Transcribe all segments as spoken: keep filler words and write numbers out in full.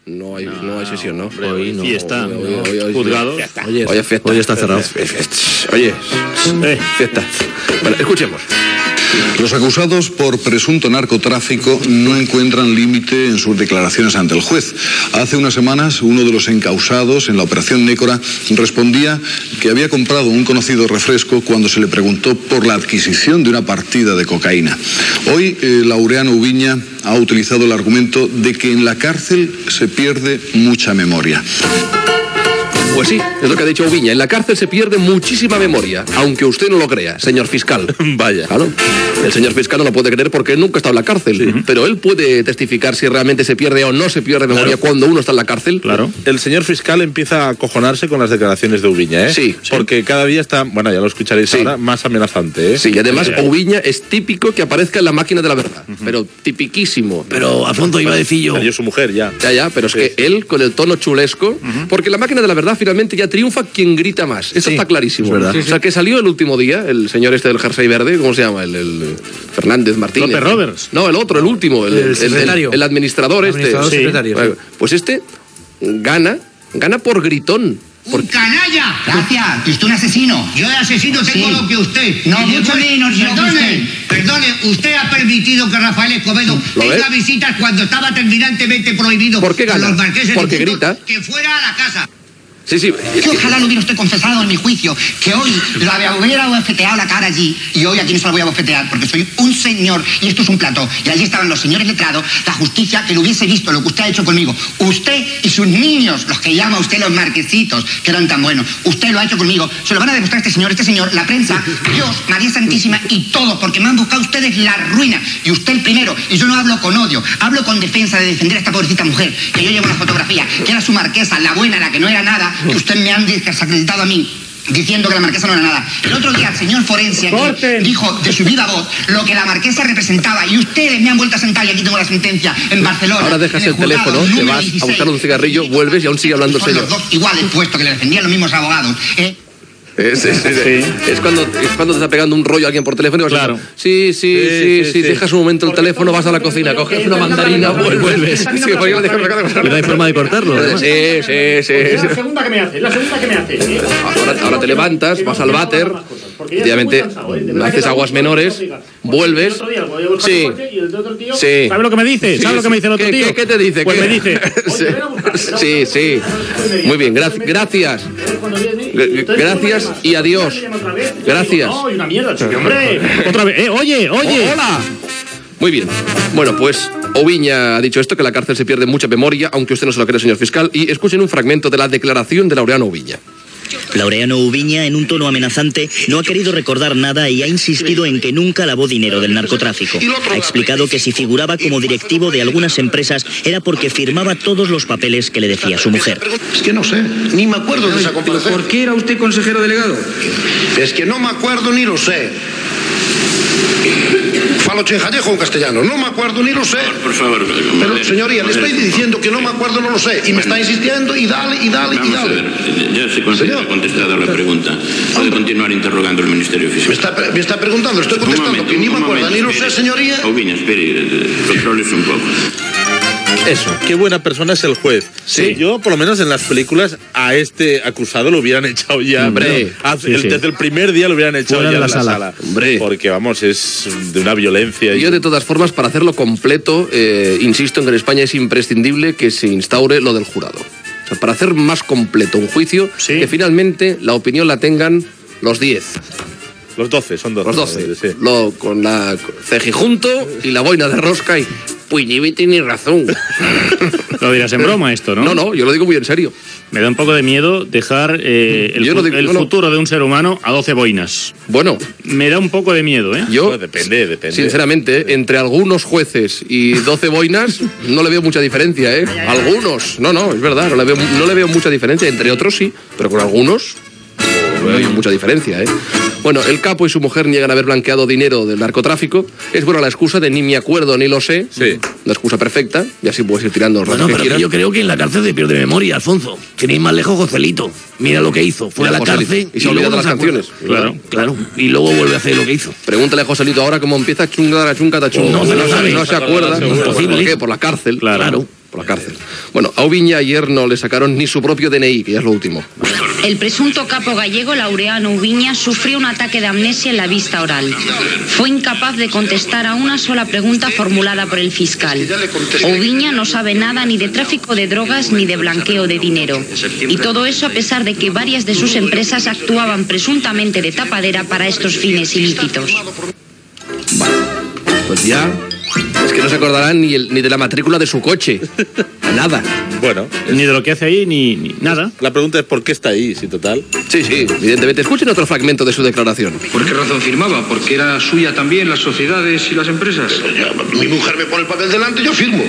No hay, no, no hay sesión, ¿no? Hombre, hoy no. Fiesta, hoy, hoy, hoy, hoy, juzgado. Oye, oye, fiesta. Hoy está cerrado. Oye, eh. fiesta. Bueno, escuchemos. Los acusados por presunto narcotráfico no encuentran límite en sus declaraciones ante el juez. Hace unas semanas, uno de los encausados en la operación Nécora respondía que había comprado un conocido refresco cuando se le preguntó por la adquisición de una partida de cocaína. Hoy, eh, Laureano Ubiña ha utilizado el argumento de que en la cárcel se pierde mucha memoria. Pues sí, es lo que ha dicho Ubiña. En la cárcel se pierde muchísima memoria, aunque usted no lo crea, señor fiscal. Vaya. Claro. El señor fiscal no lo puede creer porque él nunca ha estado en la cárcel. Sí. Pero él puede testificar si realmente se pierde o no se pierde memoria, claro, cuando uno está en la cárcel. Claro. El señor fiscal empieza a acojonarse con las declaraciones de Ubiña, ¿eh? Sí. Porque cada día está, bueno, ya lo escucharéis sí. ahora, más amenazante, ¿eh? Sí, y además sí, Ubiña es típico que aparezca en la máquina de la verdad. Uh-huh. Pero tipiquísimo. Pero, Alfonso, iba a decir yo... Yo su mujer, ya. Ya, ya, pero es sí. que él, con el tono chulesco, uh-huh. porque la máquina de la verdad finalmente ya triunfa quien grita más. Eso sí, está clarísimo. Es verdad. Sí, sí. O sea, que salió el último día, el señor este del jersey verde, ¿cómo se llama? El, el Fernández Martínez. López Roberts. No, el otro, el último. El, el secretario. El, el, el administrador, el administrador este. Secretario, sí. Bueno, pues este gana, gana por gritón. ¡Un canalla! Gracias. Y usted un asesino. Yo de asesino tengo sí. lo que usted. No, y mucho menos. Perdone, perdone, usted ha permitido que Rafael Escobedo tenga visitas cuando estaba terminantemente prohibido. ¿Por qué gana? Los marqueses porque grita. Que fuera a la casa. Sí, sí. Que ojalá lo hubiera usted confesado en mi juicio, que hoy la hubiera bofeteado la cara allí, y hoy aquí no se la voy a bofetear, porque soy un señor, y esto es un plató, y allí estaban los señores letrados, la justicia, que lo hubiese visto, lo que usted ha hecho conmigo. Usted y sus niños, los que llama usted los marquesitos, que eran tan buenos, usted lo ha hecho conmigo, se lo van a demostrar este señor, este señor, la prensa, Dios, María Santísima y todos, porque me han buscado ustedes la ruina, y usted el primero, y yo no hablo con odio, hablo con defensa de defender a esta pobrecita mujer, que yo llevo una fotografía, que era su marquesa, la buena, la que no era nada, que usted me han desacreditado a mí diciendo que la marquesa no era nada. El otro día el señor forense aquí dijo de su viva voz lo que la marquesa representaba, y ustedes me han vuelto a sentar, y aquí tengo la sentencia en Barcelona. Ahora dejas el, el teléfono, te vas dieciséis, a buscar un cigarrillo, vuelves y aún sigue hablando el señor. Son los dos iguales, puesto que le defendían los mismos abogados, ¿eh? Es, es, es, sí. es, cuando, es cuando te está pegando un rollo a alguien por teléfono y vas claro. a sí, sí, sí, sí, sí, sí, dejas un momento el teléfono, vas a la cocina, coges una mandarina, vuelves. Sí, y no hay forma de cortarlo. Sí, sí, sí. Es la segunda que me hace, la segunda que me hace. ¿eh? Ahora, ahora te levantas, vas al váter, obviamente haces aguas menores, vuelves. Sí, sí. ¿Sabes lo que me dice? ¿Sabes lo que me dice el otro tío? ¿Qué, qué te dice? Pues ¿Qué? me dice. Sí, sí. Muy bien, gracias. Gracias y adiós. Gracias. No, y una mierda, chico, hombre. Otra vez. Eh, oye, oye. Oh, hola. Muy bien. Bueno, pues Ubiña ha dicho esto, que la cárcel se pierde mucha memoria, aunque usted no se lo cree, señor fiscal. Y escuchen un fragmento de la declaración de Laureano Ubiña. Laureano Ubiña, en un tono amenazante, no ha querido recordar nada y ha insistido en que nunca lavó dinero del narcotráfico. Ha explicado que si figuraba como directivo de algunas empresas era porque firmaba todos los papeles que le decía su mujer. Es que no sé, ni me acuerdo de esa comparecencia. ¿Por qué era usted consejero delegado? Es que no me acuerdo ni lo sé. Falo chenjallejo en castellano, no me acuerdo ni lo sé. Por favor, pero señoría, le estoy diciendo que no me acuerdo, no lo sé, y me está insistiendo y dale, y dale, y dale. Ya se considera contestada la pregunta. Puede continuar interrogando al Ministerio Fiscal. Me está, me está preguntando, le estoy contestando, momento, que ni me acuerdo, ni lo sé, señoría. Ubiña, espere, controles un poco. Eso, qué buena persona es el juez. Sí. Yo, por lo menos en las películas, a este acusado lo hubieran echado ya. Hombre. Hace, Sí, el, sí. Desde el primer día lo hubieran echado Fuera ya de la en la sala. sala. Hombre. Porque, vamos, es de una violencia. Yo, y... de todas formas, para hacerlo completo, eh, insisto en que en España es imprescindible que se instaure lo del jurado. O sea, para hacer más completo un juicio, sí. que finalmente la opinión la tengan los diez. Los doce, son doce. Los doce. Sí. Lo, con la cejijunto y la boina de rosca y... Pues ni tiene razón. Lo dirás en broma esto, ¿no? No, no, yo lo digo muy en serio. Me da un poco de miedo dejar eh, el, Yo no digo- el no, no. futuro de un ser humano a doce boinas. Bueno, Me da un poco de miedo, ¿eh? yo... Bueno, depende, depende. Sinceramente, entre algunos jueces y doce boinas, no le veo mucha diferencia, ¿eh? Algunos, no, no, es verdad, no le veo, no le veo mucha diferencia. Entre otros sí, pero con algunos no hay mucha diferencia, ¿eh? Bueno, el capo y su mujer niegan haber blanqueado dinero del narcotráfico. Es buena la excusa de ni me acuerdo ni lo sé. Sí. Una excusa perfecta, y así puedes ir tirando los Bueno, que pero quieras. yo creo que en la cárcel se pierde memoria, Alfonso. Tenéis más lejos Joselito. Mira lo que hizo. Fue a Mira, la Joselito. cárcel Y se olvida luego de las no se acuerda. canciones. Claro, claro. Y luego vuelve a hacer lo que hizo. Pregúntale a Joselito ahora cómo empieza chunga, chunga, chunga. No se lo sabe. No se acuerda. Imposible. ¿Por qué? Por la cárcel. Claro. por la cárcel. Bueno, a Ubiña ayer no le sacaron ni su propio D N I, que ya es lo último. El presunto capo gallego Laureano Ubiña sufrió un ataque de amnesia en la vista oral. Fue incapaz de contestar a una sola pregunta formulada por el fiscal. Ubiña no sabe nada ni de tráfico de drogas ni de blanqueo de dinero. Y todo eso a pesar de que varias de sus empresas actuaban presuntamente de tapadera para estos fines ilícitos. Vale, pues ya... Es que no se acordarán ni, el, ni de la matrícula de su coche. Nada. Bueno. Ni de lo que hace ahí, ni, ni nada. La pregunta es ¿por qué está ahí, si total? Sí, sí, evidentemente. Escuchen otro fragmento de su declaración. ¿Por qué razón firmaba? ¿Porque era suya también las sociedades y las empresas? Mi mujer me pone el papel delante y yo firmo.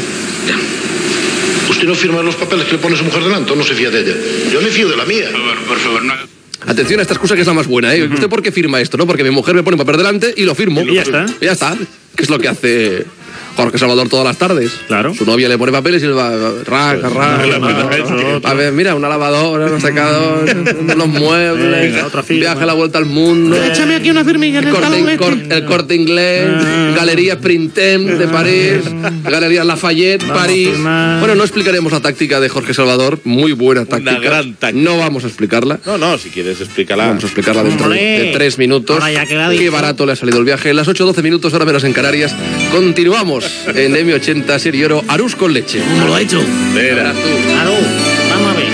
Ya. ¿Usted no firma los papeles que le pone su mujer delante o no se fía de ella? Yo me fío de la mía. Por favor, por favor, no... Atención a esta excusa que es la más buena, ¿eh? ¿Usted por qué firma esto, no? Porque mi mujer me pone un papel delante y lo firmo. Y ya está. Y ya está. Que es lo que hace Jorge Salvador todas las tardes. Claro. Su novia le pone papeles y él va... Raca, raca. A ver, mira, una lavadora, un secador, unos muebles, Venga, otra firma. viaje a la vuelta al mundo. Échame aquí una firmilla en el, el corte, talón cor- este. el Corte Inglés, Ah. Galerías Printemps de París, Galerías Lafayette, Vamos a París. firmar. Bueno, no explicaremos la táctica de Jorge Salvador, muy buena táctica. gran táctica. No vamos a explicarla. No, no, si quieres explícala. Vamos a explicarla dentro de, Hombre. de tres minutos. Ahora ya queda Qué dicho. barato le ha salido el viaje. Las ocho doce minutos, ahora menos en Canarias. Continuamos en M ochenta Serie Oro, Arús con leche. ¿Cómo lo ha hecho? Verás tú. Claro, vamos a ver.